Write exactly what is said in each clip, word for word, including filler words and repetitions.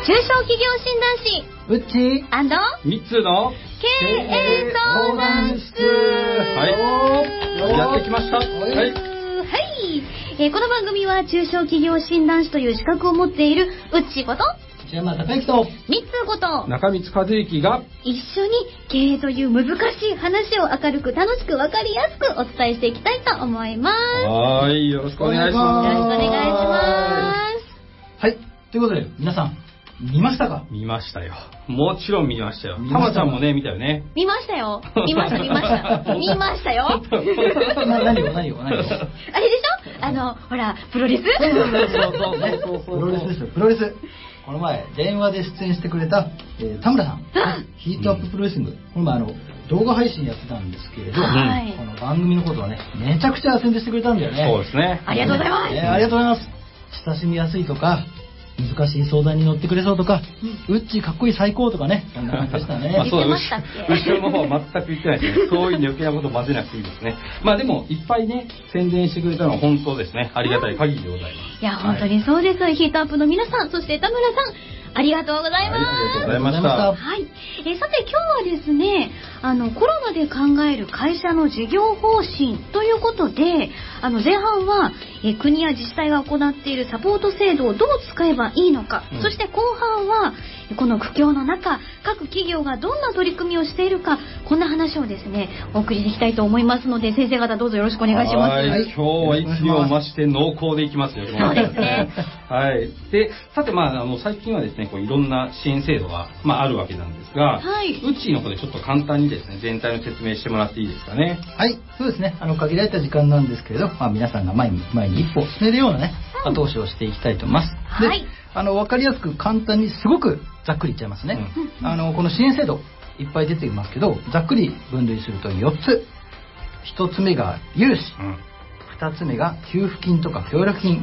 小企業診断士うっちーみっつの経営相談室。 はい、やってきました。はい、 はい、えー、この番組は中小企業診断士という資格を持っているうっちこと内山孝之とみっつこと中光和之が一緒に経営という難しい話を明るく楽しく分かりやすくお伝えしていきたいと思います。 はい、よろしくお願いします。 よろしくお願いします。 はい、ということで皆さん見ましたか？ 見ましたよ。もちろん見ましたよ。たまちゃんもね見たよね。 見ましたよ。見ました見ました見ましたよ。 な何を何を何を？あれでしょ？ あのほらプロレス？ そうそうそうね。プロレスですよ。プロレス。この前電話で出演してくれた、えー、田村さん、ヒートアッププロレスリング、この前あの動画配信やってたんですけれど、 はい、 この番組のことはねめちゃくちゃ宣伝してくれたんだよね。 そうですね。 ありがとうございます。 えー、ありがとうございます。親しみやすいとか。難しい相談に乗ってくれそうとか、うん、うっちーかっこいい最高とかね、そんな感じでしたね。 まあそうだ、 言ってましたっけ？ 後ろの方は全く言ってないですね。そういう余計なこと混ぜなくていいですね。まあでもいっぱいね宣伝してくれたのは本当ですね。ありがたい限りでございます。 いや本当にそうです。はい、ヒートアップの皆さん、そして田村さん、ありがとうございます。 はい、ありがとうございました。 はい。えー、さて今日はですね、あのコロナで考える会社の事業方針ということで、あの前半は、えー、国や自治体が行っているサポート制度をどう使えばいいのか、うん、そして後半はこの苦境の中、各企業がどんな取り組みをしているか、こんな話をですねお送りしていきたいと思いますので、先生方どうぞよろしくお願いします。 はい、今日はいつにも増して濃厚でいきますよ。 そうですね。 はい。で、さてまああの最近はですねこういろんな支援制度がまああるわけなんですが、はい、うちの方でちょっと簡単にですね全体の説明してもらっていいですかね。 はい、そうですね。あの限られた時間なんですけれど、まあ皆さんが前に前に一歩進めるようなね、うん、後押しをしていきたいと思います。で、はい、あの分かりやすく簡単にすごくざっくりいっちゃいますね。うん、あのこの支援制度いっぱい出ていますけど、ざっくり分類するとよっつ。ひとつめが融資、うん、ふたつめが給付金とか協力金、うん、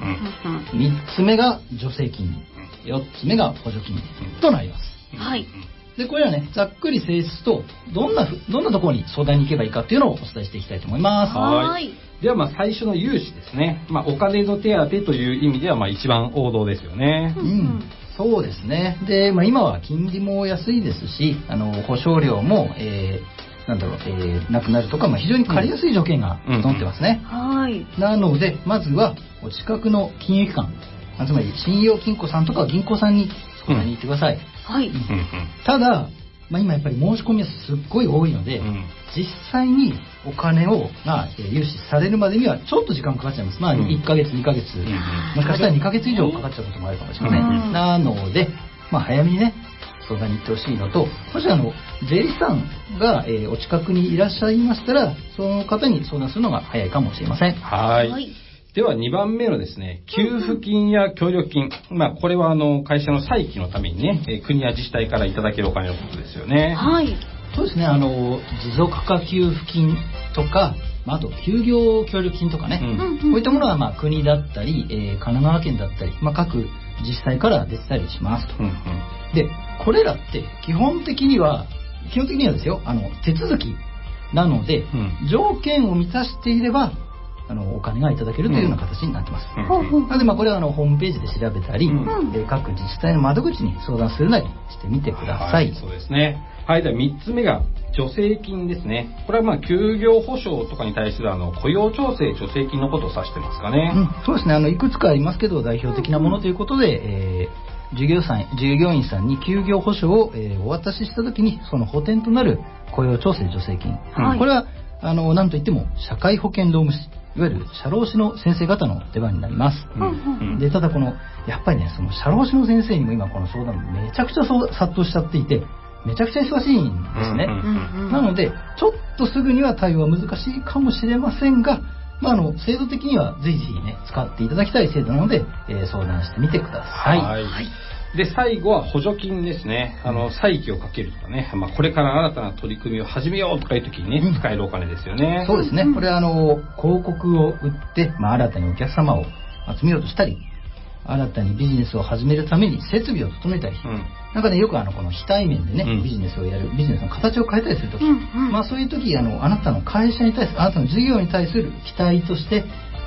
みっつめが助成金、よっつめが補助金となります。 はい。 でこれはねざっくり性質とどんなどんなところに相談に行けばいいかっていうのをお伝えしていきたいと思います。 はい。ではまあ最初の融資ですね。まあお金の手当という意味ではまあ一番王道ですよね。 うん。そうですね。でまあ今は金利も安いですし、あの保証料も、えー、なんだろう、えー、なくなるとか、まあ、非常に借りやすい条件が整ってますね。 うんうん、はい。 なのでまずはお近くの金融機関、つまり信用金庫さんとか銀行さんに相談に行ってください。うん、 はい。 ただ、まあ、今やっぱり申し込みはすっごい多いので、うん、実際にお金を、まあ、融資されるまでにはちょっと時間かかっちゃいます。まあ、いっかげつにかげつ、うん、もしかしたらにかげつ以上かかっちゃうこともあるかもしれません。うん、なので、まあ、早めにね相談に行ってほしいのと、もしあの税理士さんが、えー、お近くにいらっしゃいましたらその方に相談するのが早いかもしれません。 はい。はい。ではにばんめのですね、給付金や協力金、まあこれはあの会社の再起のためにね、えー、国や自治体からいただけるお金のことですよね。 はい。 そうですね、あの持続化給付金とか、まあ、あと休業協力金とかね、うん、こういったものはまあ国だったり、えー、神奈川県だったり、まあ、各自治体から出てたりしますと。うんうん、でこれらって基本的には基本的にはですよ、あの手続きなので、うん、条件を満たしていればあのお金がいただけるというような形になってます。うん、なのでまあこれはあのホームページで調べたり、うん、えー、各自治体の窓口に相談するなりしてみてください。 はい、そうですね。はい、ではみっつめが助成金ですね。これはまあ休業保障とかに対するあの雇用調整助成金のことを指してますかね。 うん、そうですね。あのいくつかありますけど代表的なものということで、えー、従業さん従業員さんに休業保障を、えー、お渡ししたときにその補填となる雇用調整助成金、はい、これはあの何といっても社会保険労務士、いわゆる社労士の先生方の出番になります。うん、でただこのやっぱりねその社労士の先生にも今この相談めちゃくちゃそう殺到しちゃっていてめちゃくちゃ忙しいんですね。なのでちょっとすぐには対応は難しいかもしれませんが、まあ、あの制度的にはぜひぜひね使っていただきたい制度なので、えー、相談してみてください。 はい。はい。で最後は補助金ですね。あの再起をかけるとかね、まあ、これから新たな取り組みを始めようとかいう時にね、うん、使えるお金ですよね。 そうですね。これはあの広告を売って、まあ、新たにお客様を集めようとしたり、新たにビジネスを始めるために設備を整えたり、うん、なんかねよくあのこの非対面でね、うん、ビジネスをやるビジネスの形を変えたりする時、うんうん、まあそういう時あのあなたの会社に対するあなたの事業に対する期待として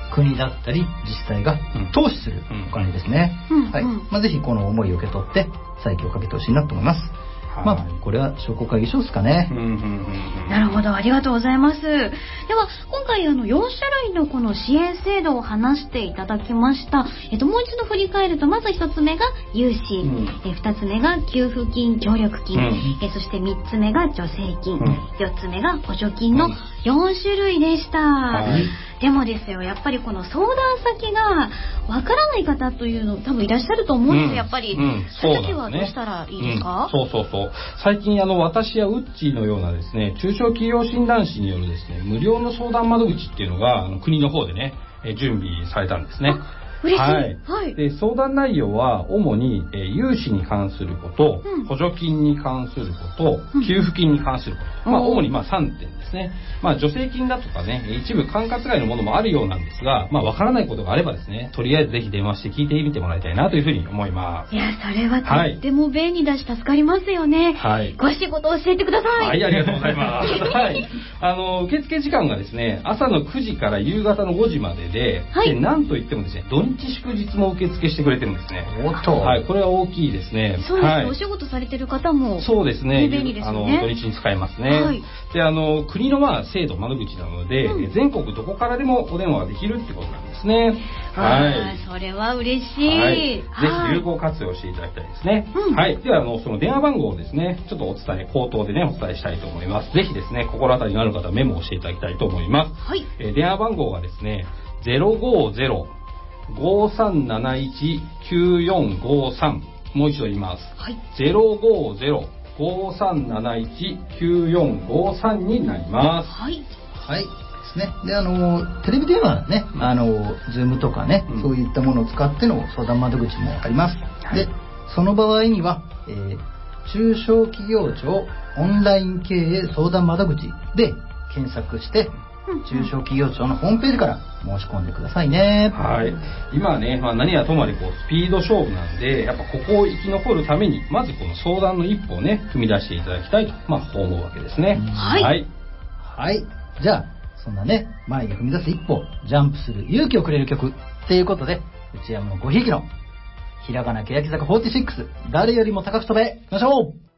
国だったり自治体が投資するお金ですね。 うんはい。まあ、ぜひこの思いを受け取って再起をかけてほしいなと思います。まあ、これは商工会議所ですかね。 なるほど、ありがとうございます。では、今回あのよん種類のこの支援制度を話していただきました。えっと、もう一度振り返ると、まず一つ目が融資、うん、え二つ目が給付金、協力金、うん、えそして三つ目が助成金、うん、四つ目が補助金のよん種類でした。はい、でもですよ、やっぱりこの相談先がわからない方というの多分いらっしゃると思うんですよ、やっぱり。うん、そういう時はどうしたらいいですか？ うん、そうそうそう。最近あの私やウッチーのようなですね、中小企業診断士によるですね、無料の相談窓口っていうのがあの国の方でね、準備されたんですね。 嬉しい。 はい。はい、で、相談内容は主に、えー、融資に関すること、うん、補助金に関すること、うん、給付金に関すること。まあ、主にまあさんてんですね。まあ、助成金だとかね、一部管轄外のものもあるようなんですが、まあ、わからないことがあればですね、とりあえずぜひ電話して聞いてみてもらいたいなというふうに思います。 いや、それはとっても便利だし、助かりますよね。はい。詳しいことを教えてください。 はい、ありがとうございます。はい。あの、受付時間がですね、朝のくじから夕方のごじまでで、はい、で、なんといってもですね、土日祝日も受付してくれてるんですね。 おっと。 はい、これは大きいですね。 そうですね、 はい、 お仕事されてる方も。 そうですね。 便利ですよね。あの、土日に使えますね。はい。で、あの、国のまあ、制度、窓口なので、うん、全国どこからでもお電話ができるってことなんですね。 はい。それは嬉しい。はい。ぜひ有効活用していただきたいですね。うん、はい。では、あの、その電話番号をですね、ちょっとお伝え、口頭でね、お伝えしたいと思います。ぜひですね、心当たりのある方はメモをしていただきたいと思います。はい。えー、電話番号はですね、ゼロごゼロ ごさんなないち きゅうよんごさん。もう一度言います。はい。ゼロごゼロ ごさんなないち きゅうよんごさんになります。 はい。 はい。ですね。で、あの、テレビ電話ね、あの、ズームとかね、うん、そういったものを使っての相談窓口もあります。はい、で、その場合には、えー、中小企業庁オンライン経営相談窓口で検索して、中小企業庁のホームページから申し込んでくださいね。 はい。今はね、まあ、何はともあれこうスピード勝負なんで、やっぱここを生き残るために、まずこの相談の一歩をね、踏み出していただきたいと、まあ、思うわけですね。 はい。 はい。 はい。じゃあ、そんなね、前に踏み出す一歩、ジャンプする勇気をくれる曲っていうことで、内山のごひいきの、ひらがな欅坂フォーティーシックス、誰よりも高く飛べ、いきましょう。